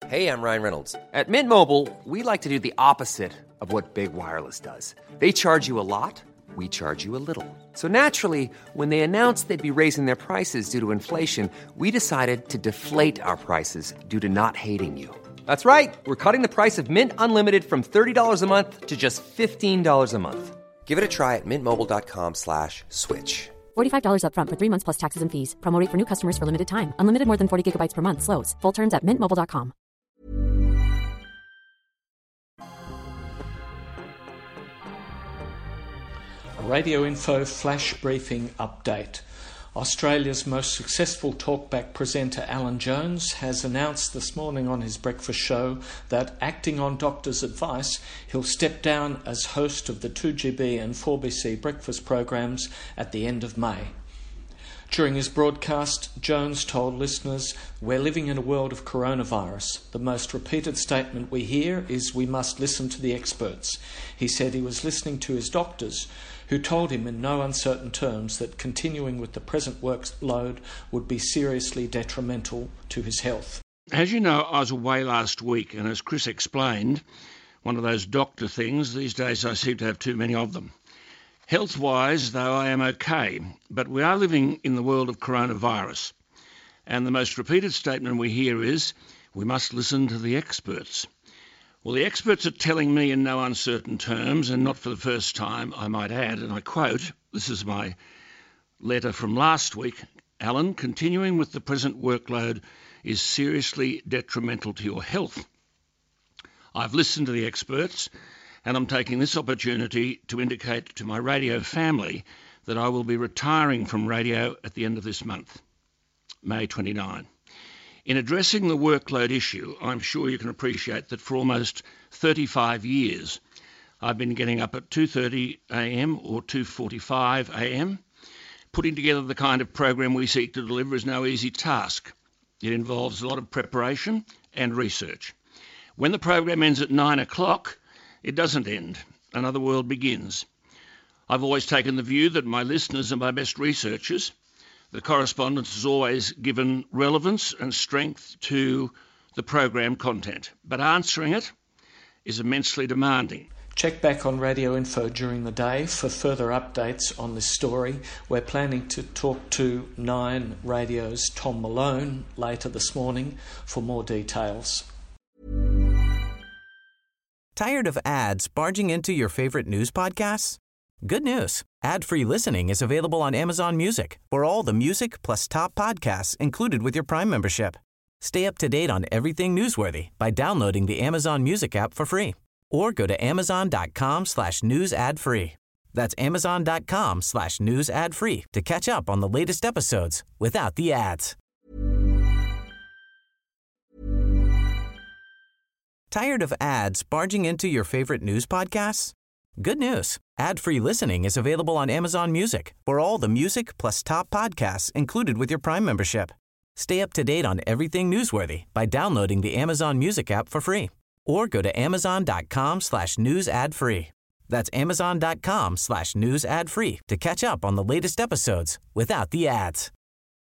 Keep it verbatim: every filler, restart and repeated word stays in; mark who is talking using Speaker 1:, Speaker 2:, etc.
Speaker 1: Hey, I'm Ryan Reynolds. At Mint Mobile, we like to do the opposite of what Big Wireless does. They charge you a lot, we charge you a little. So naturally, when they announced they'd be raising their prices due to inflation, we decided to deflate our prices due to not hating you. That's right. We're cutting the price of Mint Unlimited from thirty dollars a month to just fifteen dollars a month. Give it a try at mintmobile.com slash switch.
Speaker 2: forty-five dollars up front for three months plus taxes and fees. Promo rate for new customers for limited time. Unlimited more than forty gigabytes per month. Slows full terms at mint mobile dot com.
Speaker 3: Radio Info Flash Briefing Update. Australia's most successful talkback presenter Alan Jones has announced this morning on his breakfast show that, acting on doctors' advice, he'll step down as host of the two G B and four B C breakfast programs at the end of May. During his broadcast, Jones told listeners, "We're living in a world of coronavirus. The most repeated statement we hear is we must listen to the experts." He said he was listening to his doctors, who told him in no uncertain terms that continuing with the present workload would be seriously detrimental to his health.
Speaker 4: As you know, I was away last week, and as Chris explained, one of those doctor things, these days I seem to have too many of them. Health-wise, though, I am okay, but we are living in the world of coronavirus, and the most repeated statement we hear is, we must listen to the experts. Well, the experts are telling me in no uncertain terms, and not for the first time, I might add, and I quote, this is my letter from last week, "Alan, continuing with the present workload is seriously detrimental to your health. I've listened to the experts, and I'm taking this opportunity to indicate to my radio family that I will be retiring from radio at the end of this month, May twenty-ninth. In addressing the workload issue, I'm sure you can appreciate that for almost thirty-five years, I've been getting up at two thirty a m or two forty-five a m. Putting together the kind of program we seek to deliver is no easy task. It involves a lot of preparation and research. When the program ends at nine o'clock, it doesn't end. Another world begins. I've always taken the view that my listeners are my best researchers. The correspondence has always given relevance and strength to the program content, but answering it is immensely demanding.
Speaker 3: Check back on Radio Info during the day for further updates on this story. We're planning to talk to Nine Radio's Tom Malone later this morning for more details.
Speaker 5: Tired of ads barging into your favorite news podcasts? Good news. Ad-free listening is available on Amazon Music for all the music plus top podcasts included with your Prime membership. Stay up to date on everything newsworthy by downloading the Amazon Music app for free or go to amazon.com slash news ad free. That's amazon.com slash news ad free to catch up on the latest episodes without the ads. Tired of ads barging into your favorite news podcasts? Good news. Ad-free listening is available on Amazon Music for all the music plus top podcasts included with your Prime membership. Stay up to date on everything newsworthy by downloading the Amazon Music app for free or go to amazon.com slash news ad free. That's amazon.com slash news ad free to catch up on the latest episodes without the ads.